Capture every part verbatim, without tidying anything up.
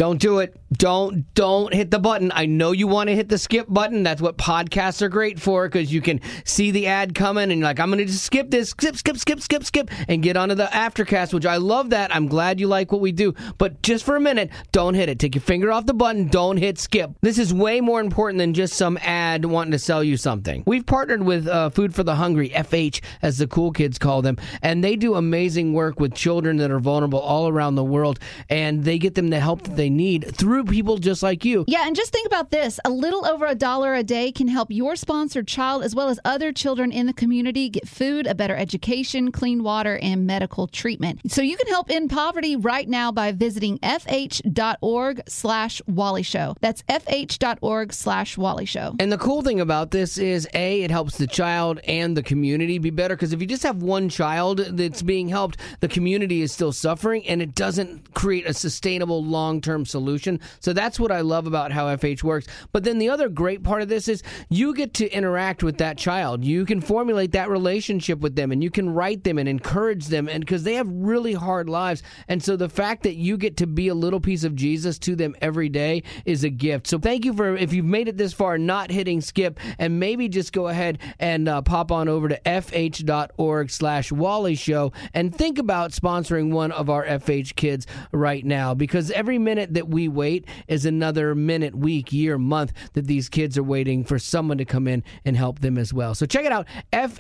Don't do it. Don't don't hit the button. I know you want to hit the skip button. That's what podcasts are great for, because you can see the ad coming and you're like, I'm going to just skip this, skip, skip, skip, skip, skip, and get onto the Aftercast, which I love that. I'm glad you like what we do. But just for a minute, don't hit it. Take your finger off the button. Don't hit skip. This is way more important than just some ad wanting to sell you something. We've partnered with uh, Food for the Hungry, F H, as the cool kids call them, and they do amazing work with children that are vulnerable all around the world, and they get them the help that they need through people just like you. Yeah, and just think about this. A little over a dollar a day can help your sponsored child as well as other children in the community get food, a better education, clean water, and medical treatment. So you can help end poverty right now by visiting fh.org slash Wally Show. That's fh.org slash Wally Show. And the cool thing about this is, A, it helps the child and the community be better, because if you just have one child that's being helped, the community is still suffering, and it doesn't create a sustainable long-term solution. So that's what I love about how F H works. But then the other great part of this is you get to interact with that child. You can formulate that relationship with them, and you can write them and encourage them, and because they have really hard lives. And so the fact that you get to be a little piece of Jesus to them every day is a gift. So thank you for, if you've made it this far, not hitting skip, and maybe just go ahead and uh, pop on over to fh.org slash Wally Show and think about sponsoring one of our F H kids right now, because every minute that we wait is another minute, week, year, month that these kids are waiting for someone to come in and help them as well. So check it out,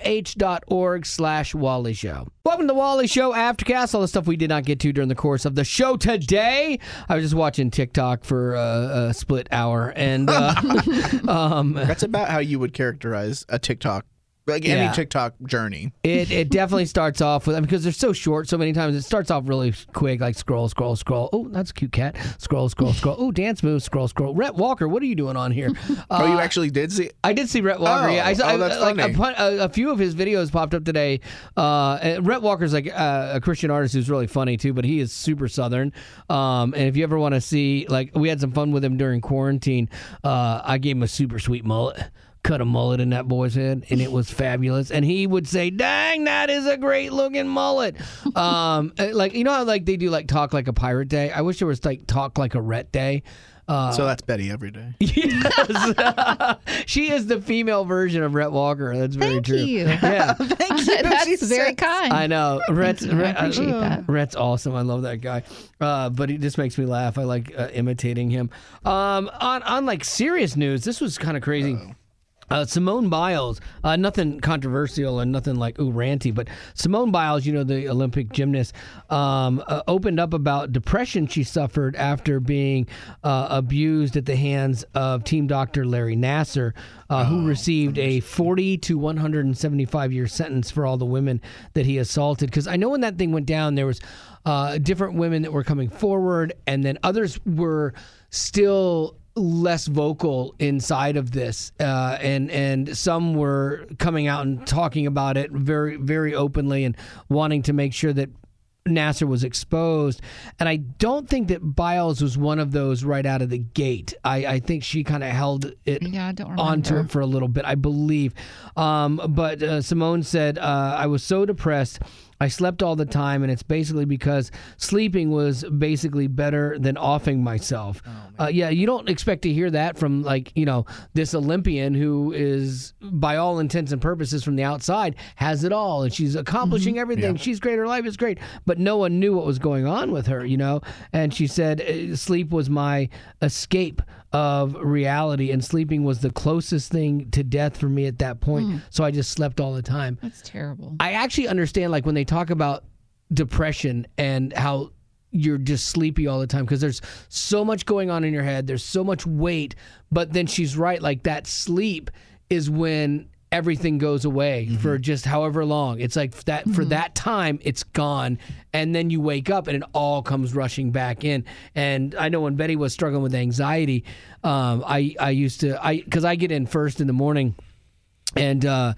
fh.org slash Wally Show. Welcome to the Wally Show Aftercast, all the stuff we did not get to during the course of the show today. I was just watching TikTok for uh, a split hour, and uh, um, that's about how you would characterize a TikTok. Like Yeah. any TikTok journey. It it definitely starts off with, because they're so short so many times, it starts off really quick, like scroll, scroll, scroll. Oh, that's a cute cat. Scroll, scroll, scroll. Oh, dance moves, scroll, scroll. Rhett Walker, what are you doing on here? Oh, you Uh, actually did see? I did see Rhett Walker. Oh, yeah, I saw oh, that's I, like funny. a, pun- a, a few of his videos popped up today. Uh, and Rhett Walker's like uh, a Christian artist who's really funny too, but he is super Southern. Um, and if you ever want to see, like, we had some fun with him during quarantine. Uh, I gave him a super sweet mullet. Cut a mullet in that boy's head, and it was fabulous. And he would say, "Dang, that is a great looking mullet." Um, like, you know how like they do like Talk Like a Pirate Day? I wish there was like Talk Like a Rhett Day. Uh, So that's Betty every day. Yes. She is the female version of Rhett Walker. That's very Thank true. you. Yeah. Thank you. That's Jesus. very kind. I know. Rhett's, Rhett, I appreciate that. Rhett's awesome. I love that guy. Uh, but he just makes me laugh. I like uh, imitating him. Um, on, on like serious news, this was kind of crazy. Uh-oh. Uh, Simone Biles, uh, nothing controversial and nothing like, ooh, ranty, but Simone Biles, you know, the Olympic gymnast, um, uh, opened up about depression she suffered after being uh, abused at the hands of team doctor Larry Nassar, uh, who received a forty to one hundred seventy-five year sentence for all the women that he assaulted. Because I know when that thing went down, there was uh, different women that were coming forward, and then others were still less vocal inside of this, uh, and and some were coming out and talking about it very, very openly and wanting to make sure that Nassar was exposed. And I don't think that Biles was one of those right out of the gate. I, I think she kind of held it Yeah, I don't remember. onto it for a little bit, I believe. Um, but uh, Simone said, uh, I was so depressed. I slept all the time, and it's basically because sleeping was basically better than offing myself. Oh, uh, yeah, you don't expect to hear that from, like, you know, this Olympian who is, by all intents and purposes from the outside, has it all, and she's accomplishing Mm-hmm. everything. Yeah. She's great. Her life is great. But no one knew what was going on with her, you know? And she said, "Uh, sleep was my escape of reality, and sleeping was the closest thing to death for me at that point. Mm. So I just slept all the time." That's terrible. I actually understand, like, when they talk about depression and how you're just sleepy all the time, because there's so much going on in your head. There's so much weight. But then she's right. Like, that sleep is when everything goes away mm-hmm. for just however long. It's like that mm-hmm. for that time, it's gone. And then you wake up and it all comes rushing back in. And I know when Betty was struggling with anxiety, um, I, I used to, I because I get in first in the morning, and uh,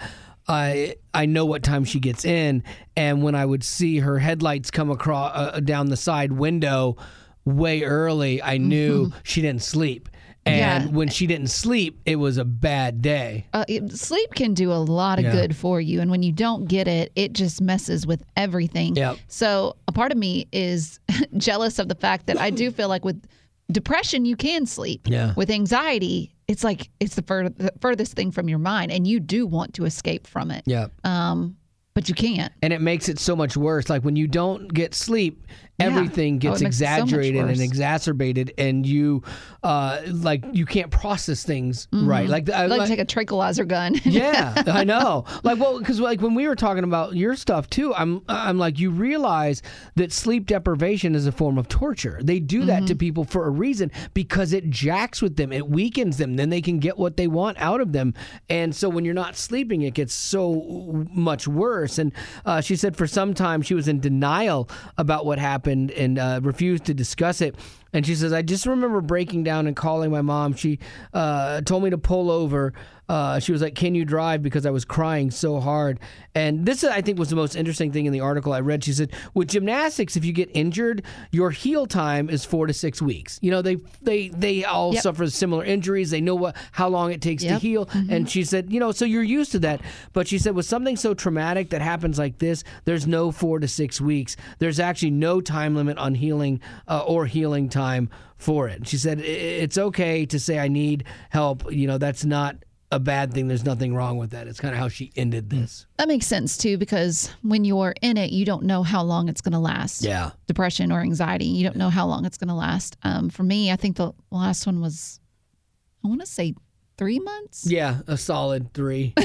I I know what time she gets in. And when I would see her headlights come across uh, down the side window way early, I knew mm-hmm. she didn't sleep. And Yeah. when she didn't sleep, it was a bad day. Uh, it- sleep can do a lot of Yeah. good for you. And when you don't get it, it just messes with everything. Yep. So a part of me is jealous of the fact that I do feel like with depression, you can sleep. Yeah. With anxiety, it's like it's the, fur- the furthest thing from your mind, and you do want to escape from it. Yeah. Um, but you can't. And it makes it so much worse. Like when you don't get sleep, Yeah. everything Oh, gets it makes it so much exaggerated and worse. exacerbated, and you, uh, like you can't process things right. Like, I, Like, like take a tranquilizer gun. yeah, I know. Like, well, because like when we were talking about your stuff too, I'm I'm like, you realize that sleep deprivation is a form of torture. They do that to people for a reason because it jacks with them, it weakens them. Then they can get what they want out of them. And so when you're not sleeping, it gets so much worse. And uh, she said for some time she was in denial about what happened and uh, refused to discuss it. And she says, I just remember breaking down and calling my mom. She uh, told me to pull over. Uh, she was like, can you drive? Because I was crying so hard. And this, I think, was the most interesting thing in the article I read. She said, with gymnastics, if you get injured, your heal time is four to six weeks. You know, they they they all Yep. suffer similar injuries. They know what how long it takes to Yep. heal. And she said, you know, so you're used to that. But she said, with something so traumatic that happens like this, there's no four to six weeks. There's actually no time limit on healing uh, or healing time for it. She said, "I- it's okay to say I need help. You know, that's not a bad thing. There's nothing wrong with that. It's kind of how she ended this. That makes sense too, because when you're in it, you don't know how long it's going to last. Yeah. Depression or anxiety, you don't know how long it's going to last. Um, for me, I think the last one was, I want to say three months. Yeah, a solid three.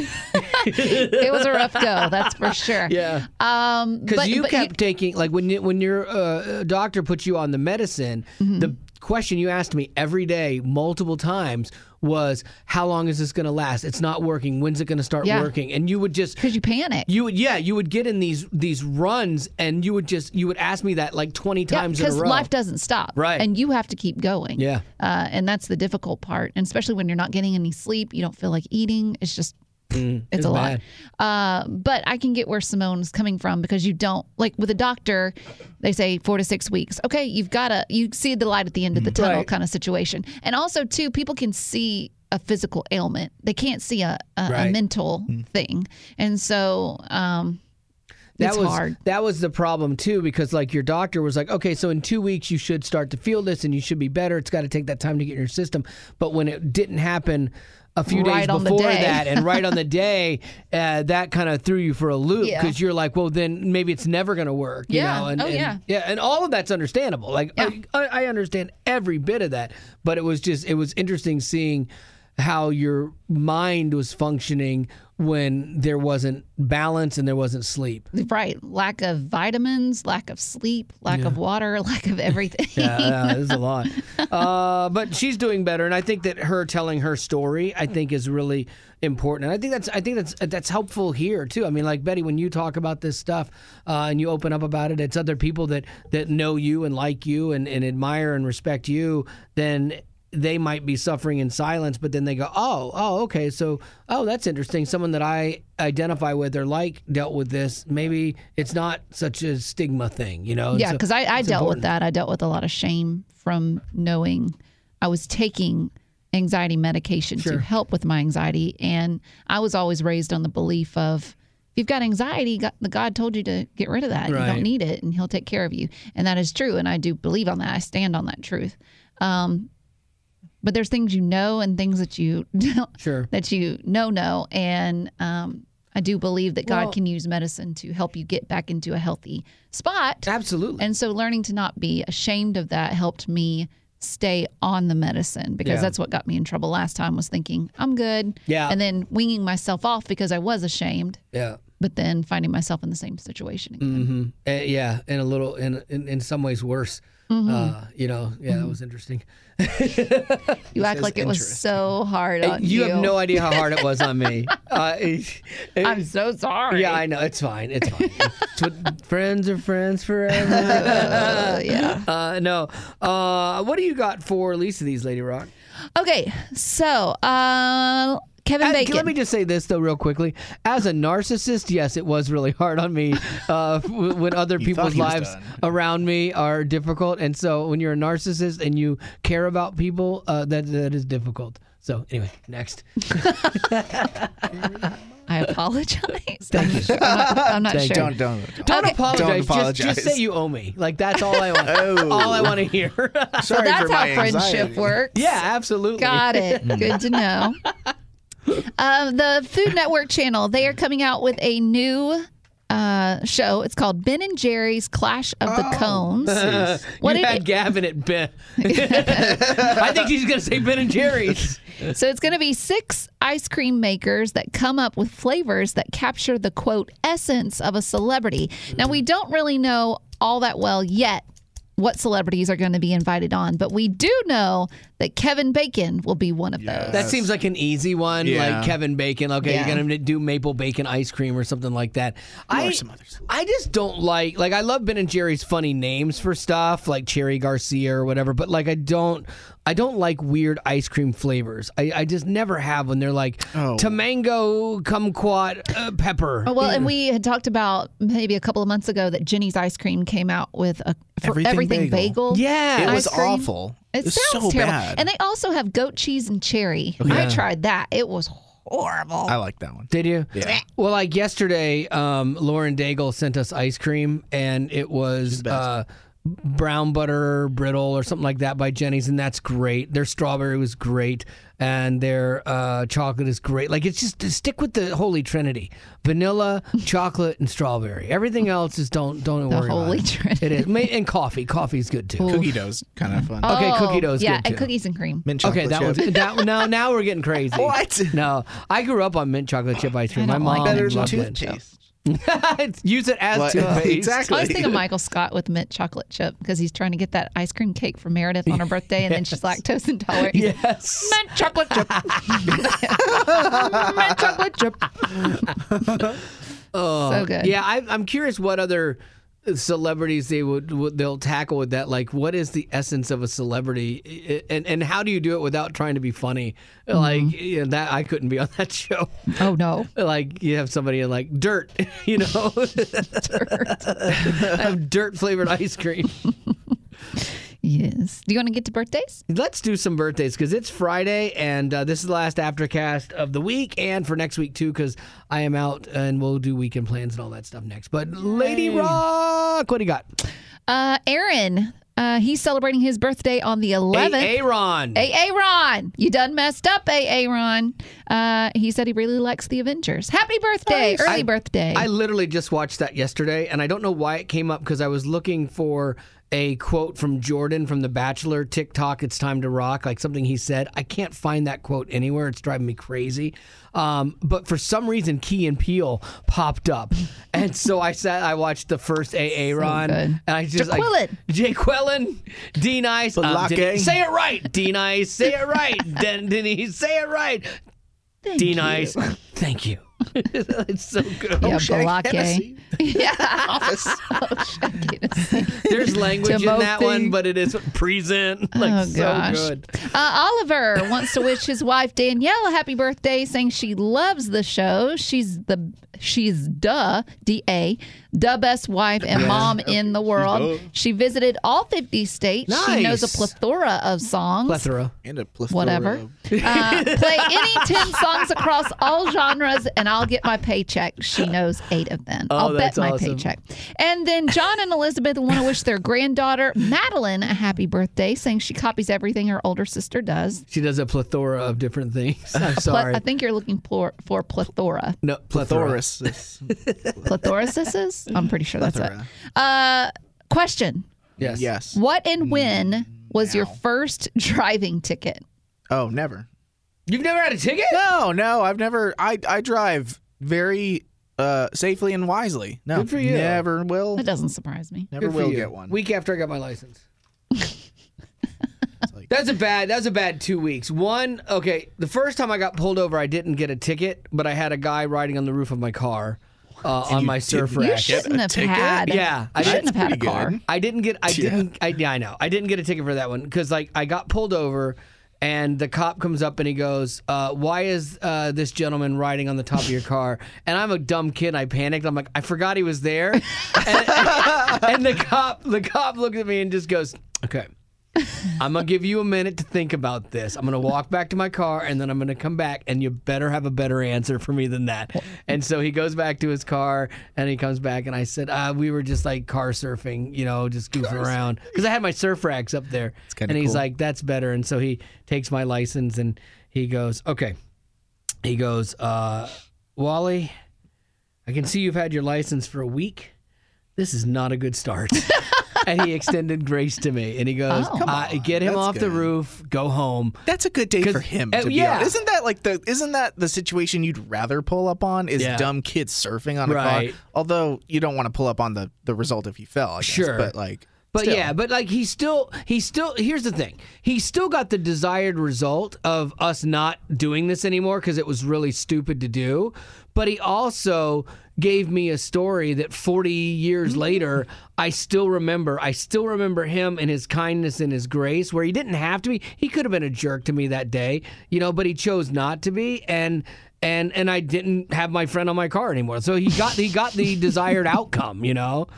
It was a rough go, that's for sure. Yeah. Um, Because but- you but kept taking, like when you, when your uh, doctor puts you on the medicine, Mm-hmm. the question you asked me every day, multiple times, was how long is this going to last? It's not working. When's it going to start Yeah. working? And you would just, because you panic. you would, yeah, you would get in these these runs, and you would just, you would ask me that like twenty Yeah, times in a because row. life doesn't stop. Right. And you have to keep going. Yeah. Uh, and that's the difficult part. And especially when you're not getting any sleep, you don't feel like eating. It's just, it's, it's a lot. bad. Uh, but I can get where Simone's coming from, because you don't, like with a doctor, they say four to six weeks. Okay, you've got to, you see the light at the end of the tunnel Right. kind of situation. And also, too, people can see a physical ailment. They can't see a, a, a Right. mental thing. And so, um, That it's was hard. that was the problem too, because like your doctor was like, okay, so in two weeks you should start to feel this and you should be better. It's got to take that time to get in your system. But when it didn't happen a few Right days on the before day. that, and right on the day, uh, that kind of threw you for a loop, Yeah. because you're like, well, then maybe it's never going to work. You Yeah. know? And, Oh, and- yeah. yeah, and all of that's understandable. Like Yeah. I, I understand every bit of that, but it was just it was interesting seeing how your mind was functioning when there wasn't balance and there wasn't sleep. Right. Lack of vitamins, lack of sleep, lack of water, lack of everything. Yeah, yeah, this is a lot. Uh, but she's doing better, and I think that her telling her story, I think, is really important. And I think that's, I think that's that's helpful here too. I mean, like Betty, when you talk about this stuff uh, and you open up about it, it's other people that that know you and like you and, and admire and respect you. Then they might be suffering in silence, but then they go, oh, oh, okay, so, oh, that's interesting. Someone that I identify with or like dealt with this. Maybe it's not such a stigma thing, you know? And Yeah, so because I, I it's dealt important. with that. I dealt with a lot of shame from knowing I was taking anxiety medication Sure. to help with my anxiety. And I was always raised on the belief of, if you've got anxiety, God, the God told you to get rid of that. You Right. don't need it, and He'll take care of you. And that is true. And I do believe on that. I stand on that truth. Um, but there's things you know and things that you don't, Sure. that you know know. And um, I do believe that God Well- can use medicine to help you get back into a healthy spot. Absolutely. And so learning to not be ashamed of that helped me stay on the medicine, because Yeah. that's what got me in trouble last time, was thinking I'm good. Yeah. And then winging myself off because I was ashamed, yeah. but then finding myself in the same situation again. hmm yeah, and a little, in, in in some ways worse. Mm-hmm. Uh, you know, yeah, that was interesting. You act is like it was interesting. so hard on you you. have no idea how hard it was on me. Uh, it- it- I'm so sorry. yeah, I know. It's fine. It's fine. It's what, friends are friends forever. Uh, yeah. Uh, no. Uh, what do you got for Lisa these, Lady Rock? Okay, so uh, Kevin Uh, Bacon. Let me just say this though, real quickly. As a narcissist, yes, it was really hard on me uh, w- when other You people's thought he was lives done. around me are difficult, and so when you're a narcissist and you care about people, uh, that that is difficult. So anyway, next. I apologize. I'm not sure. I'm not, I'm not Thank sure. Don't don't. don't. Don't Okay. apologize. Don't Just, apologize. just say you owe me. Like that's all I want. Oh. All I want to hear. So Sorry that's for how my friendship anxiety. works. Yeah, absolutely. Got it. Good to know. Um, the Food Network channel, they are coming out with a new uh, show. It's called Ben and Jerry's Clash of the Cones. What you did had it- Gavin at Ben. I think he's going to say Ben and Jerry's. So it's going to be six ice cream makers that come up with flavors that capture the quote essence of a celebrity. Now, we don't really know all that well yet what celebrities are going to be invited on, but we do know that Kevin Bacon will be one of Yes. those. That seems like an easy one, Yeah. like Kevin Bacon. Okay, Yeah. you're going to do maple bacon ice cream or something like that. I, or some others. I just don't like, like, I love Ben and Jerry's funny names for stuff, like Cherry Garcia or whatever, but, like, I don't, I don't like weird ice cream flavors. I, I just never have when they're like, Oh. Tamango kumquat uh, pepper. Oh, well, and we had talked about maybe a couple of months ago that Jenny's Ice Cream came out with a for Everything everything, bagel. bagel. Yeah. It ice was cream. awful. It, was sounds so terrible. bad. And they also have goat cheese and cherry. I tried that. It was horrible. I like that one. Did you? Yeah. Well, like yesterday, um, Lauren Daigle sent us ice cream, and it was the best. uh, brown butter brittle or something like that by Jenny's, and that's great. Their strawberry was great, and their uh, chocolate is great. Like it's just stick with the holy trinity: vanilla, chocolate, and strawberry. Everything else is don't don't The worry about holy it. trinity. It is, Ma- and coffee. Coffee's good too. Cookie dough's kind of fun. Okay, Oh, cookie dough's yeah, good, and too. cookies and cream. Mint Okay, chocolate that chip. one's that, now. Now we're getting crazy. What? No, I grew up on mint chocolate chip ice cream. I My don't mom like Better than loved it. toothpaste. Use it as What? toothpaste. I Exactly. was thinking Michael Scott with mint chocolate chip because he's trying to get that ice cream cake for Meredith on her birthday, and then she's lactose intolerant. He's like, Yes. mint chocolate chip. mint chocolate chip. Oh, So good. Yeah, I, I'm curious what other celebrities they would, would they'll tackle with that. Like, what is the essence of a celebrity, and and how do you do it without trying to be funny? Like yeah, that, I couldn't be on that show. Oh, no. Like you have somebody in like dirt, you know, Dirt. I have dirt flavored ice cream. Yes. Do you want to get to birthdays? Let's do some birthdays because it's Friday and uh, this is the last aftercast of the week and for next week too because I am out and we'll do weekend plans and all that stuff next. But Lady Rock, what do you got? Uh, Aaron, uh, he's celebrating his birthday on the eleventh. Aaron. A. Ron, you done messed up, A. Ron. Uh, he said he really likes the Avengers. Happy birthday, Nice. early I- birthday. I literally just watched that yesterday, and I don't know why it came up because I was looking for a quote from Jordan from The Bachelor TikTok, It's Time to Rock, like something he said. I can't find that quote anywhere. It's driving me crazy. Um, but for some reason, Key and Peele popped up. And so I sat, I watched the first A A Ron. good. And I just like, Jaquillin. Jay Quillen, D Nice. Um, Balake. Denise- say it right. D Nice, say it right. Den- Denise, say it right. Thank D you. Nice, thank you. It's so good. Yeah, Shag Balake. Hennessy. Yeah. Office. Oh, shit. There's language in that Timothy. one, but it is present. Like Oh, so gosh. good. Uh, Oliver wants to wish his wife Danielle a happy birthday, saying she loves the show. She's the she's duh D A the best wife and mom in the world. duh. She visited all fifty states. She knows a Nice. plethora of songs. Plethora. And a plethora Whatever. of- Uh, play any ten songs across all genres, and I'll get my paycheck. She knows eight of them. Oh, I'll bet that's my awesome. paycheck. And then John and Elizabeth want to wish their granddaughter Madeline a happy birthday, saying she copies everything her older sister does. She does a plethora of different things. I'm Ple- sorry. I think you're looking for for plethora. no, plethora. Plethorus. Plethorasises? I'm pretty sure that's it. Plethora. Uh, question: Yes. Yes. What and when was your Now. first driving ticket? Oh, never. You've never had a ticket? No, no, I've never. I I drive very uh, safely and wisely. No, Good for you. never will. That doesn't surprise me. Never Good for will you. get one. Week after I got my license. like- That's a bad. That's a bad two weeks. One, okay. The first time I got pulled over, I didn't get a ticket, but I had a guy riding on the roof of my car uh, on you my didn't surfer You act. shouldn't a have ticket? had. Yeah, I you shouldn't That's have had a pretty car. good. I didn't get. I Yeah. didn't. I, yeah, I know. I didn't get a ticket for that one because like I got pulled over, And the cop comes up and he goes, uh, why is uh, this gentleman riding on the top of your car? And I'm a dumb kid. I panicked. I'm like, I forgot he was there. and, and the cop, the cop looked at me and just goes, okay, I'm going to give you a minute to think about this. I'm going to walk back to my car and then I'm going to come back and you better have a better answer for me than that. And so he goes back to his car and he comes back and I said, uh, we were just like car surfing, you know, just goofing car around. Because I had my surf racks up there. And he's cool. like, that's better. And so he takes my license and he goes, okay. He goes, uh, Wally, I can see you've had your license for a week. This is not a good start. And he extended grace to me, and he goes, Oh. uh, "Get him That's off the good. roof, go home." That's a good day 'Cause- for him. uh, To be yeah. honest. Isn't that like the? Isn't that the situation you'd rather pull up on? Is Yeah. dumb kids surfing on a Right. car? Although you don't want to pull up on the the result if he fell. I guess. Sure. but like. But still. yeah, but like he still, he still. Here's the thing: he still got the desired result of us not doing this anymore because it was really stupid to do. But he also gave me a story that forty years later, I still remember. I still remember him and his kindness and his grace, where he didn't have to be. He could have been a jerk to me that day, you know, but he chose not to be. And and and I didn't have my friend on my car anymore. So he got he got the desired outcome, you know.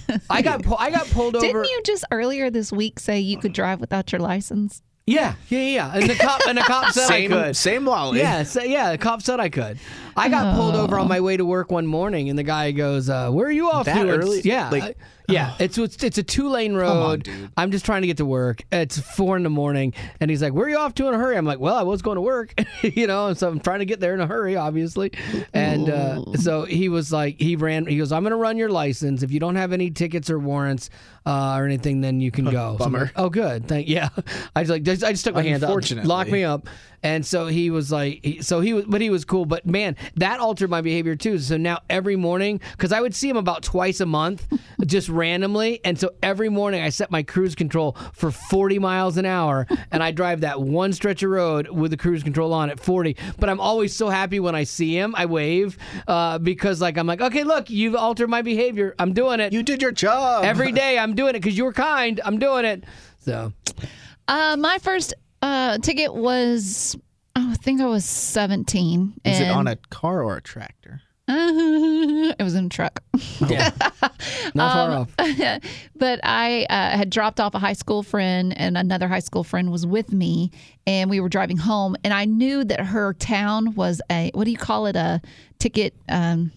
I got pu- I got pulled over. Didn't you just earlier this week say you could drive without your license? Yeah, yeah, yeah. And the cop and the cop said Same, I could. same Wally. Yeah, so, yeah. The cop said I could. I got pulled over on my way to work one morning, and the guy goes, uh, "Where are you off That to?" It's- early? Yeah, Like- I- yeah. It's it's it's a two lane on, road. dude. I'm just trying to get to work. It's four in the morning, and he's like, "Where are you off to in a hurry?" I'm like, "Well, I was going to work, you know, and so I'm trying to get there in a hurry, obviously." And uh, so he was like, he ran. He goes, "I'm going to run your license. If you don't have any tickets or warrants uh, or anything, then you can go." So I'm Bummer. like, oh, good. Thank. Yeah. I just like just, I just stuck my hand up, Unfortunately. locked me up. And so he was like, he, so he was, but he was cool. But man, that altered my behavior too. So now every morning, because I would see him about twice a month, just randomly. And so every morning I set my cruise control for forty miles an hour, and I drive that one stretch of road with the cruise control on at forty. But I'm always so happy when I see him. I wave uh, because like I'm like, okay, look, you've altered my behavior. I'm doing it You did your job. every day. I'm doing it because you were kind. I'm doing it. So Uh, my first uh, ticket was, oh, I think I was seventeen. Is it and- on a car or a tractor? it was in a truck. yeah, not far Um, off. But I uh, had dropped off a high school friend, and another high school friend was with me, and we were driving home. And I knew that her town was a, what do you call it? A ticket. Um,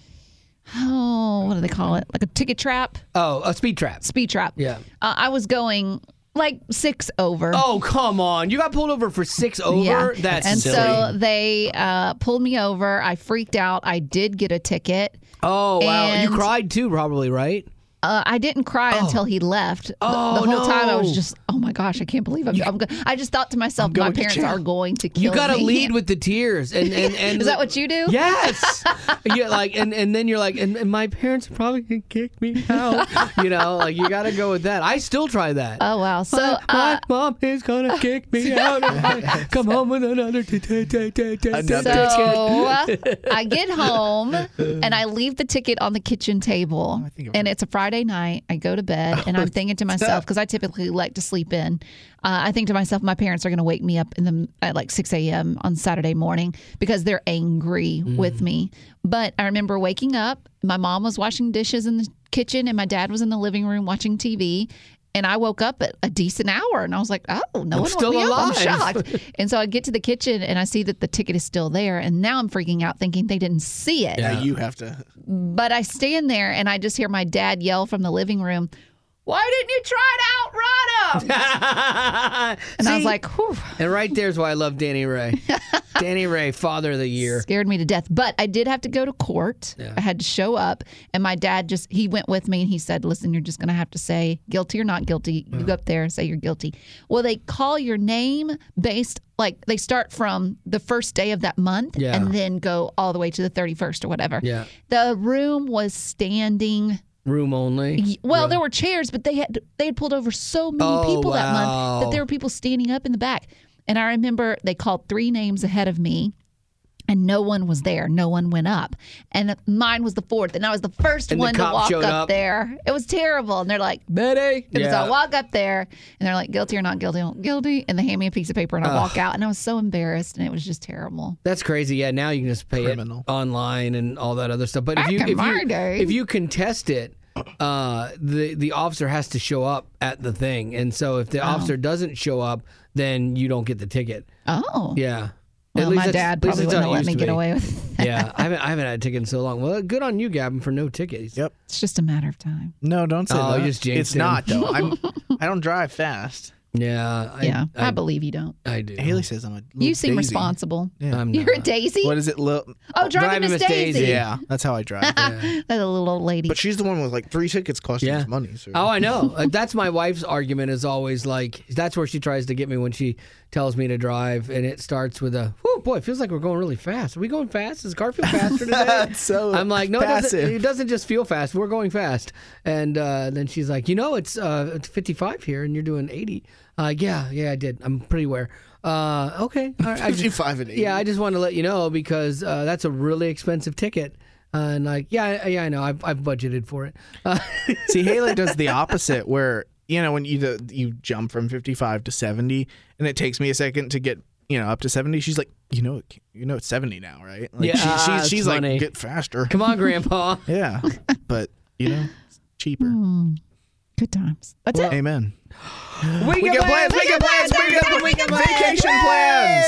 oh, what do they call it? Like a ticket trap, Oh, a speed trap. speed trap. Yeah. Uh, I was going like six over. Oh, come on. You got pulled over for six over? Yeah. That's and silly. so they uh, pulled me over. I freaked out. I did get a ticket. oh, wow. and- You cried too, probably, right? Uh, I didn't cry until he left. The- Oh, the whole time I was no. just, oh my gosh, I can't believe I'm. I'm go- I just thought to myself, my going to parents jail. are going to kill You got to me. lead with the tears. And, and, and Is that what you do? Yes. Yeah, like, and, and then you're like, and, and my parents are probably going to kick me out. You know, like, you got to go with that. I still try that. Oh wow. So my, my uh, mom is going to kick me out if I come home with another t- t- t- t- t- Another ticket. so uh, I get home and I leave the ticket on the kitchen table, I think I've and it's a Friday night. I go to bed and I'm thinking to myself, because I typically like to sleep in. Uh, I think to myself, my parents are going to wake me up in the at like six a.m. on Saturday morning because they're angry with me. But I remember waking up. My mom was washing dishes in the kitchen, and my dad was in the living room watching T V. And I woke up at a decent hour, and I was like, "Oh, no one woke still me up. I'm alive." shocked." And so I get to the kitchen, and I see that the ticket is still there, and now I'm freaking out, thinking they didn't see it. Yeah, you have to. But I stand there, and I just hear my dad yell from the living room, "Why didn't you try to outrun him?" And I was See? like, "Whew." And right there's why I love Danny Ray. Danny Ray, father of the year. Scared me to death. But I did have to go to court. Yeah. I had to show up. And my dad just, he went with me and he said, "Listen, you're just going to have to say guilty or not guilty. You go up there and say you're guilty." Well, they call your name based, like they start from the first day of that month Yeah. and then go all the way to the thirty-first or whatever. Yeah. The room was standing. Room only. Well, there were chairs, but they had they had pulled over so many Oh, people that month wow. that there were people standing up in the back. And I remember they called three names ahead of me. And no one was there. No one went up. And mine was the fourth. And I was the first And the one to cop walk showed up, up. there. It was terrible. And they're like, Betty. And so Yeah. I walk up there and they're like, guilty or not guilty? I'm guilty. And they hand me a piece of paper and I walk out. And I was so embarrassed. And it was just terrible. That's crazy. Yeah, now you can just pay Criminal. it online and all that other stuff. But if Back you in if my you, day. if you contest it, uh, the the officer has to show up at the thing, and so if the officer doesn't show up, then you don't get the ticket. Oh. Yeah. Well, At least my that's- dad at least probably that's how wouldn't it have let used me to get be. away with it. Yeah, I haven't I haven't had a ticket in so long. Well, good on you, Gavin, for no tickets. Yep. It's just a matter of time. No, don't say Oh, that. you just jinxed it's him. not though. I'm. I don't drive fast. Yeah. I, yeah. I, I, believe you don't. I do. Haley says I'm a. Little You seem daisy. responsible. I'm You're a not. Daisy? What is it? Lil- Oh, driving Driving Miss Miss Daisy. Daisy. yeah, that's how I drive. That's a little old lady. But she's the one with like three tickets costing Yeah. us money. So. Oh, I know. Uh, That's my wife's argument is always like, that's where she tries to get me when she tells me to drive. And it starts with a, oh, boy, it feels like we're going really fast. Are we going fast? Does the car feel faster today? That's so I'm like, no, it doesn't, passive. it doesn't just feel fast. We're going fast. And uh, then she's like, you know, it's, uh, it's fifty-five here and you're doing eighty. Uh, yeah, yeah, I did. I'm pretty aware. Uh, okay. All right. I just- fifty-five and eighty. yeah, I just wanted to let you know because uh, that's a really expensive ticket. Uh, and like, yeah, I- yeah, I know. I've, I've budgeted for it. Uh, See, Haley does the opposite, where you know when you do, you jump from fifty-five to seventy, and it takes me a second to get you know up to seventy. She's like, you know, it- you know, it's seventy now, right? Like, Yeah, she, ah, she's it's she's funny. like, get faster. Come on, Grandpa. Yeah, but you know, it's cheaper. Hmm. Good times. That's it. Amen. We got plans, we got plans, we got we got vacation plans.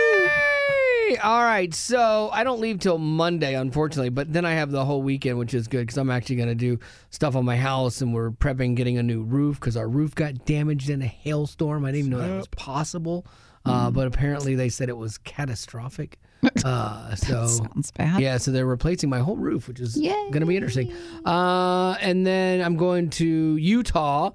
Yay! All right, so I don't leave till Monday, unfortunately, but then I have the whole weekend, which is good because I'm actually going to do stuff on my house, and we're prepping getting a new roof because our roof got damaged in a hailstorm. I didn't even know that was possible, uh, but apparently they said it was catastrophic. Uh, so Sounds bad. yeah, so they're replacing my whole roof, which is Yay. going to be interesting. Uh, and then I'm going to Utah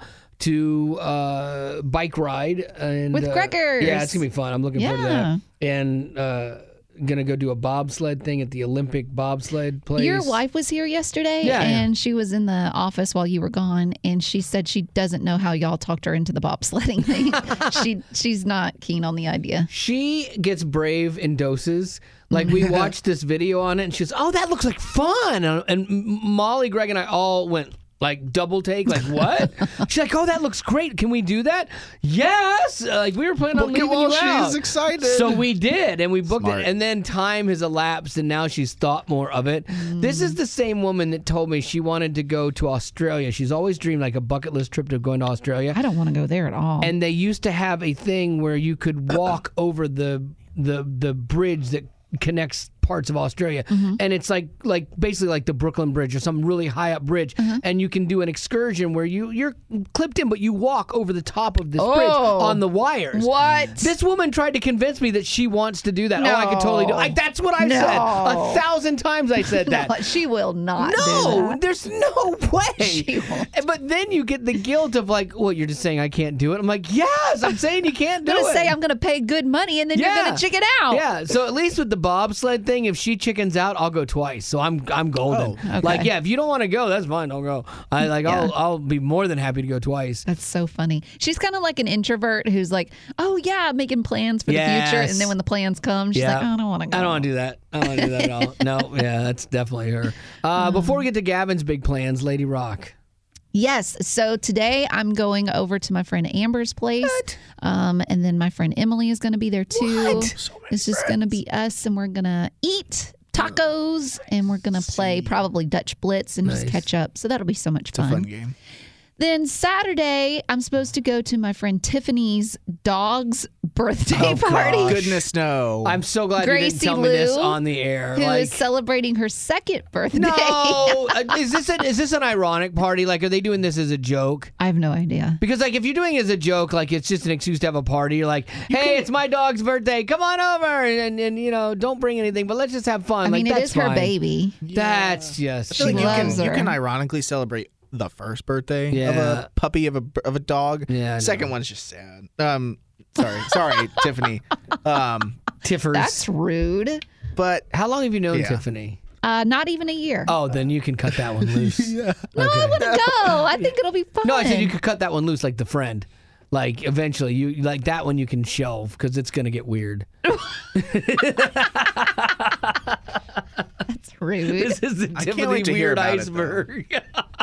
to uh, bike ride and With uh, Gregors. Yeah, it's gonna be fun. I'm looking forward to Yeah. that. And uh, gonna go do a bobsled thing at the Olympic bobsled place. Your wife was here yesterday, Yeah, yeah. and she was in the office while you were gone, and she said she doesn't know how y'all talked her into the bobsledding thing. she she's not keen on the idea. She gets brave in doses. Like we watched this video on it, and she goes, "Oh, that looks like fun." And, and Molly, Greg, and I all went like double take. Like what? She's like, "Oh, that looks great. Can we do that?" Yes. Uh, Like we were planning on Book it leaving while you out. she's excited. So we did, and we booked Smart. it. And then time has elapsed, and now she's thought more of it. This is the same woman that told me she wanted to go to Australia. She's always dreamed like a bucket list trip to going to Australia. I don't want to go there at all. And they used to have a thing where you could walk over the the the bridge that connects parts of Australia, and it's like like basically like the Brooklyn Bridge or some really high up bridge, and you can do an excursion where you you're clipped in, but you walk over the top of this bridge Oh. on the wires. What? This woman tried to convince me that she wants to do that. Oh, I could totally do. I, that's what I said No. a thousand times. I said that. No, she will not do No, that. there's no way. She won't. But then you get the guilt of like, well, you're just saying I can't do it. I'm like, yes, I'm saying you can't do I'm it. gonna say I'm gonna pay good money, and then Yeah. you're gonna chicken out. Yeah, so at least with the bobsled thing, if she chickens out, I'll go twice. So I'm I'm golden. Oh, okay. Like, yeah, if you don't want to go, that's fine. Don't go. I like Yeah. I'll I'll be more than happy to go twice. That's so funny. She's kind of like an introvert who's like, oh, yeah, making plans for the future. Yes. And then when the plans come, she's Yeah. like, oh, I don't want to go. I don't want to do that. I don't want to do that at all. No, yeah, that's definitely her. Uh, before we get to Gavin's big plans, Lady Rock. Yes. So today I'm going over to my friend Amber's place. Um, and then my friend Emily is going to be there too. What? So many It's just going to be us, and we're going to eat tacos, and we're going to play probably Dutch Blitz and just Nice. catch up. So that'll be so much It's a fun. fun game. Then Saturday, I'm supposed to go to my friend Tiffany's dog's birthday Oh, party. gosh. Goodness no. I'm so glad you Gracie didn't tell me this Lou, on the air. Who is like, celebrating her second birthday. no, Uh, is this a, is this an ironic party? Like, are they doing this as a joke? I have no idea. Because like if you're doing it as a joke, like it's just an excuse to have a party. You're like, hey, it's my dog's birthday. Come on over, and, and and you know, don't bring anything, but let's just have fun. I mean, like, it that's is her fine. baby. That's just I feel like you loves can, you her. can ironically celebrate the first birthday of Yeah. a puppy of a of a dog. Yeah, I Second know. one's just sad. Um, sorry, sorry, Tiffany. Um, Tiffers. That's rude. but How long have you known Yeah. Tiffany? Uh, not even a year. Oh, then you can cut that one loose. yeah. no, I want to go. I think it'll be fun. No, I said you could cut that one loose, like the friend. Like eventually, you like that one you can shelve because it's gonna get weird. That's rude. This is the I tip can't of wait the to hear weird about it, iceberg.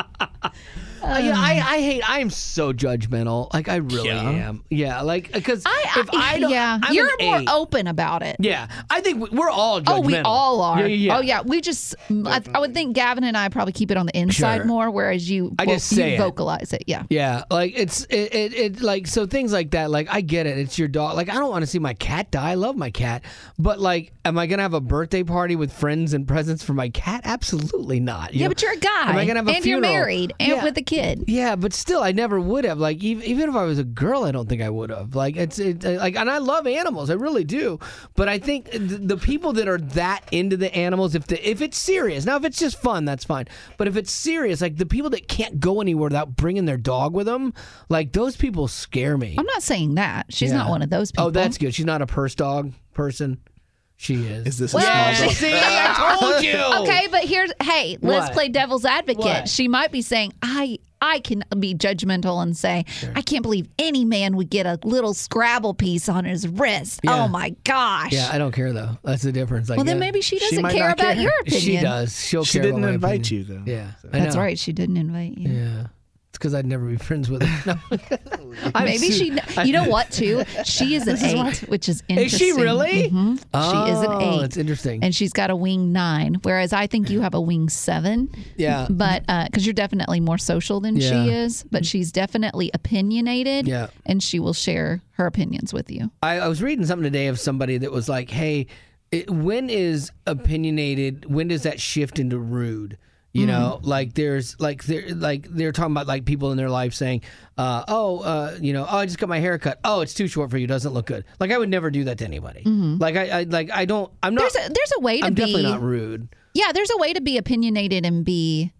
Uh, yeah, I, I hate. I am so judgmental. Like I really Yeah. am. Yeah, like because I, if I don't, yeah, I'm you're an more eight. open about it. Yeah, I think we- we're all judgmental. Oh, we all are. Yeah, yeah, yeah. Oh, yeah. We just, I, I would think Gavin and I probably keep it on the inside Sure. more, whereas you, I vo- just say you it. vocalize it. Yeah. Yeah, like it's it, it it like so things like that. Like I get it. It's your dog. Like I don't want to see my cat die. I love my cat, but like, am I gonna have a birthday party with friends and presents for my cat? Absolutely not. you Yeah, know? but you're a guy. Am I gonna have a and funeral? you're married and Yeah. with a kid. Yeah, but still, I never would have. Like, even, even if I was a girl, I don't think I would have. Like, it's it, like, and I love animals, I really do. But I think the, the people that are that into the animals, if the if it's serious, now if it's just fun, that's fine. But if it's serious, like the people that can't go anywhere without bringing their dog with them, like those people scare me. I'm not saying that. She's Yeah. not one of those people. Oh, that's good. She's not a purse dog person. She is. Is this a Well, small dog? See, I told you. Okay, but here's, hey, let's What? play devil's advocate. What? She might be saying, I I can be judgmental and say, I can't believe any man would get a little Scrabble piece on his wrist. Yeah. Oh my gosh. Yeah, I don't care though. That's the difference. Like, well, then yeah. maybe she doesn't might care not about care. your opinion. She does. She'll She care didn't about my invite opinion. you, though. Yeah, So- I That's know. right. She didn't invite you. Yeah. It's because I'd never be friends with her. No. I'm Maybe su- she, you know what, too? She is an eight, which is Is interesting. she really? Mhm. She is an Oh, eight. that's interesting. And she's got a wing nine, whereas I think you have a wing seven. Yeah. But because you're definitely more social than Yeah. she is, but she's definitely opinionated. Yeah. And she will share her opinions with you. I, I was reading something today of somebody that was like, hey, it, when is opinionated, when does that shift into rude? You know, like there's like they're like they're talking about like people in their life saying, uh, oh, uh, you know, oh, I just got my hair cut. Oh, it's too short for you. Doesn't look good. Like I would never do that to anybody. Like I, I like I don't. I'm not. There's a, there's a way to I'm be. definitely not rude. Yeah, there's a way to be opinionated and be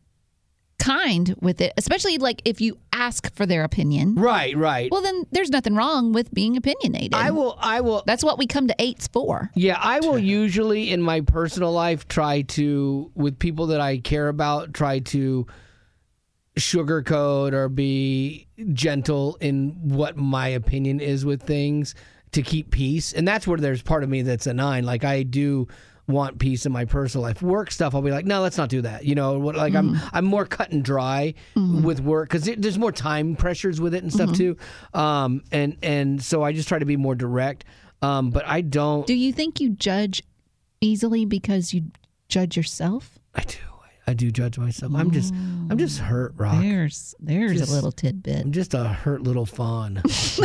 kind with it, especially like if you ask for their opinion. Right, right. Well, then there's nothing wrong with being opinionated. I will. I will. That's what we come to eights for. Yeah, I will usually in my personal life try to, with people that I care about, try to sugarcoat or be gentle in what my opinion is with things to keep peace. And that's where there's part of me that's a nine. Like I do want peace in my personal life. Work stuff, I'll be like, no, let's not do that. You know, what? Like I'm, I'm more cut and dry with work because there's more time pressures with it and stuff too. Um, and and so I just try to be more direct. Um, but I don't. Do you think you judge easily because you judge yourself? I do. I do judge myself. I'm just, I'm just hurt, Rock. There's there's Just- a little tidbit. I'm just a hurt little fawn.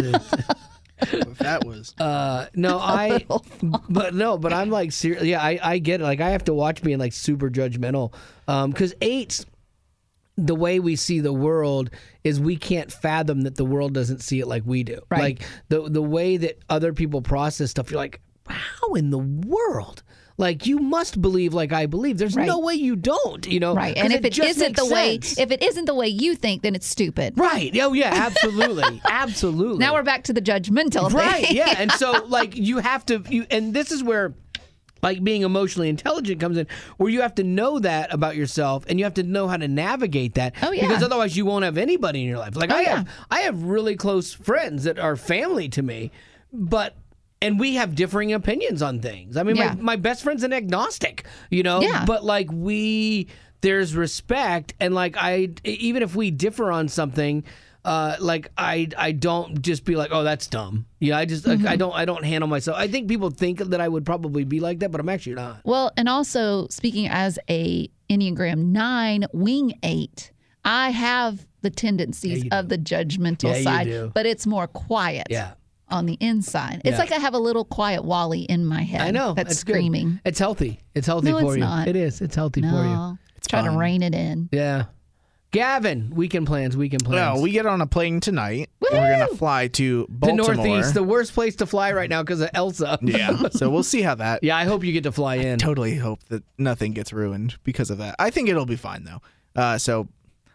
If that was. uh, no, I, but no, but I'm like, serious. Yeah, I, I get it. Like, I have to watch being like super judgmental. Um, because eights, the way we see the world is we can't fathom that the world doesn't see it like we do. Right. Like the the way that other people process stuff, you're like, how in the world? Like you must believe like I believe. There's Right. no way you don't. You know, Right. 'Cause And if it just isn't makes the way sense. if it isn't the way you think, then it's stupid. Right. Oh yeah, absolutely. Absolutely. Now we're back to the judgmental Right, thing. yeah. And so like you have to you and this is where like being emotionally intelligent comes in, where you have to know that about yourself and you have to know how to navigate that. Oh, yeah. Because otherwise you won't have anybody in your life. Like Oh, I yeah. have I have really close friends that are family to me, but and we have differing opinions on things. I mean, Yeah. my, my best friend's an agnostic, you know, Yeah. but like we, there's respect. And like I, even if we differ on something, uh, like I, I don't just be like, oh, that's dumb. Yeah, I just, like, Mm-hmm. I don't, I don't handle myself. I think people think that I would probably be like that, but I'm actually not. Well, and also speaking as a Enneagram nine wing eight, I have the tendencies Yeah, you do. of the judgmental Yeah, you side, do. but it's more quiet. Yeah. On the inside. It's Yeah. like I have a little quiet Wally in my head. I know. That's it's good. screaming. It's healthy. It's healthy No, for it's you. not. It is. It's healthy for you. No. It's try to fine. rein it in. Yeah. Gavin, weekend plans, weekend plans. Well, we get on a plane tonight. We're going to fly to the Baltimore. Northeast, the worst place to fly right now because of Elsa. Yeah. So we'll see how that. Yeah, I hope you get to fly in. Totally hope that nothing gets ruined because of that. I think it'll be fine though. Uh, so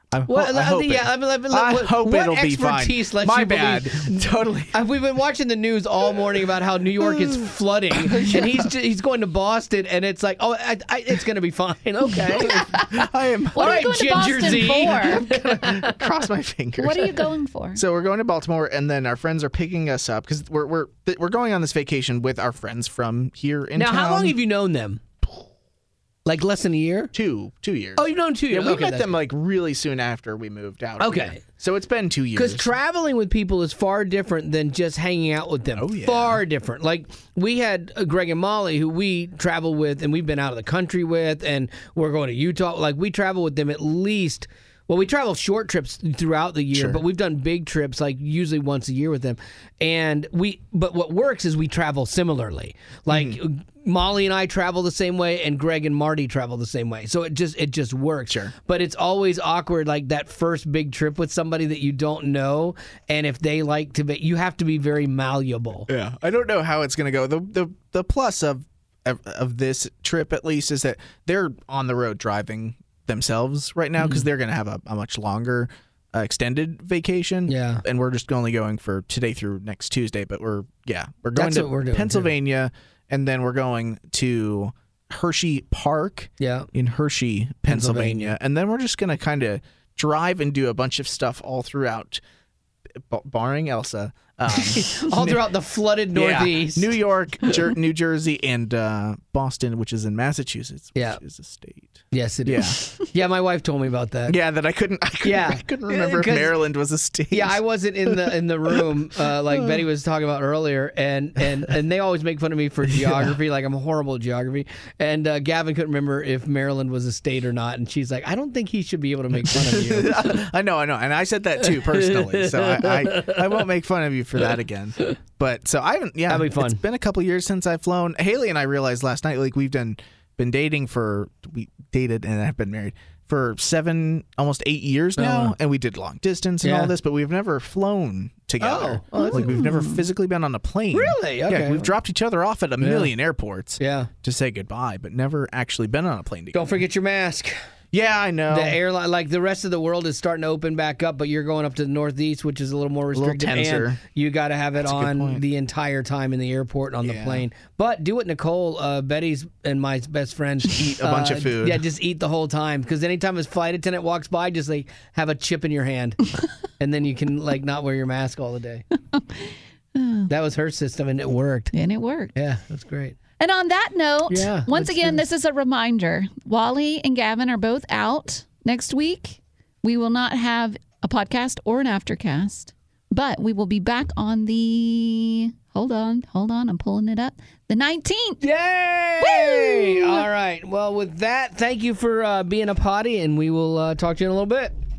I, Well, ho- I hope it. yeah, I, mean, I, mean, I what, hope what it'll be fine. expertise lets My you bad. believe- Totally. Uh, We've been watching the news all morning about how New York is flooding, and he's ju- he's going to Boston, and it's like, oh, I, I, it's going to be fine. Okay. I am. What All are you right, going to Ginger Boston Z. for? Cross my fingers. What are you going for? So we're going to Baltimore, and then our friends are picking us up because we're we're we're going on this vacation with our friends from here in Now, town. how long have you known them? Like less than a year? Two two years. Oh, you've known two yeah, years. we okay, met that's- them like really soon after we moved out. Okay. here. So it's been two years. Because traveling with people is far different than just hanging out with them. Oh, yeah. Far different. Like, we had uh, Greg and Molly, who we travel with, and we've been out of the country with, and we're going to Utah. Like, we travel with them at least... Well, we travel short trips throughout the year, Sure. but we've done big trips, like, usually once a year with them. And we... But what works is we travel similarly. Like... Mm-hmm. Molly and I travel the same way, and Greg and Marty travel the same way. So it just it just works. Sure. But it's always awkward, like that first big trip with somebody that you don't know, and if they like to be, you have to be very malleable. Yeah, I don't know how it's going to go. The the the plus of, of of this trip at least is that they're on the road driving themselves right now because Mm-hmm. they're going to have a, a much longer uh, extended vacation. Yeah. and we're just only going for today through next Tuesday. But we're yeah we're going That's to what we're doing, Pennsylvania, and then we're going to Hershey Park. Yeah. in Hershey, Pennsylvania. Pennsylvania. And then we're just going to kind of drive and do a bunch of stuff all throughout, b- barring Elsa. Um, All throughout the flooded yeah, Northeast. New York, Jer- New Jersey, and uh, Boston, which is in Massachusetts, which Yeah. is a state. Yes, it is. Yeah. yeah, my wife told me about that. Yeah, that I couldn't. I couldn't, Yeah. I couldn't remember if 'Cause- Maryland was a state. Yeah, I wasn't in the in the room uh, like Betty was talking about earlier, and, and, and they always make fun of me for geography, like I'm horrible at geography. And uh, Gavin couldn't remember if Maryland was a state or not, and she's like, I don't think he should be able to make fun of you. I know, I know, and I said that too personally. So I, I, I won't make fun of you for that again. But so I haven't. Yeah, That'd be fun. It's been a couple years since I've flown. Haley and I realized last night, like we've done been dating for we dated and have been married for seven, almost eight years now, Oh. and we did long distance and Yeah. all this, but we've never flown together. Oh. Oh, that's like we've never physically been on a plane. Really? Yeah, Okay. we've dropped each other off at a million airports Yeah. to say goodbye, but never actually been on a plane together. Don't forget your mask. Yeah, I know. The airline, like the rest of the world, is starting to open back up, but you're going up to the Northeast, which is a little more little restricted. tenser. And you got to have it That's a good on point. the entire time in the airport and on the Yeah. plane. But do what Nicole, uh, Betty's, and my best friend Eat a bunch of food. Yeah, just eat the whole time. Because anytime a flight attendant walks by, just like have a chip in your hand, and then you can like not wear your mask all the day. That was her system, and it worked. And it worked. Yeah, that's great. And on that note, Yeah, once let's again, do this is a reminder. Wally and Gavin are both out next week. We will not have a podcast or an aftercast, but we will be back on the, hold on, hold on, I'm pulling it up, the nineteenth. Yay! Woo! All right. Well, with that, thank you for uh, being a potty, and we will uh, talk to you in a little bit.